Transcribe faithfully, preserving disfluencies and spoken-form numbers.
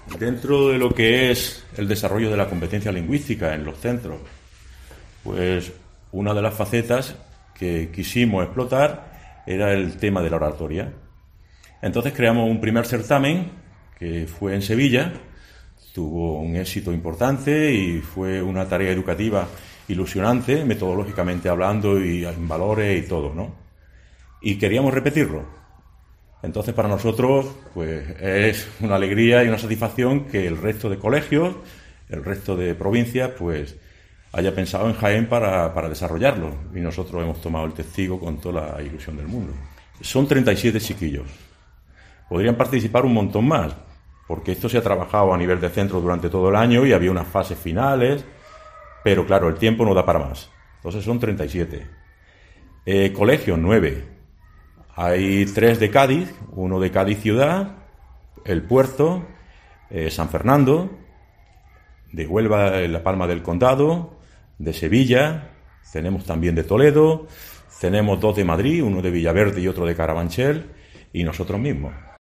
Dentro de lo que es el desarrollo de la competencia lingüística en los centros, pues una de las facetas que quisimos explotar era el tema de la oratoria. Entonces creamos un primer certamen que fue en Sevilla, tuvo un éxito importante y fue una tarea educativa ilusionante, metodológicamente hablando y en valores y todo, ¿no? Y queríamos repetirlo. Entonces, para nosotros, pues es una alegría y una satisfacción que el resto de colegios, el resto de provincias, pues haya pensado en Jaén para, para desarrollarlo. Y nosotros hemos tomado el testigo con toda la ilusión del mundo. Son treinta y siete chiquillos. Podrían participar un montón más, porque esto se ha trabajado a nivel de centro durante todo el año y había unas fases finales, pero claro, el tiempo no da para más. Entonces son treinta y siete. Eh, colegios, nueve. Hay tres de Cádiz, uno de Cádiz ciudad, El Puerto, eh, San Fernando, de Huelva, La Palma del Condado, de Sevilla, tenemos también de Toledo, tenemos dos de Madrid, uno de Villaverde y otro de Carabanchel, y nosotros mismos.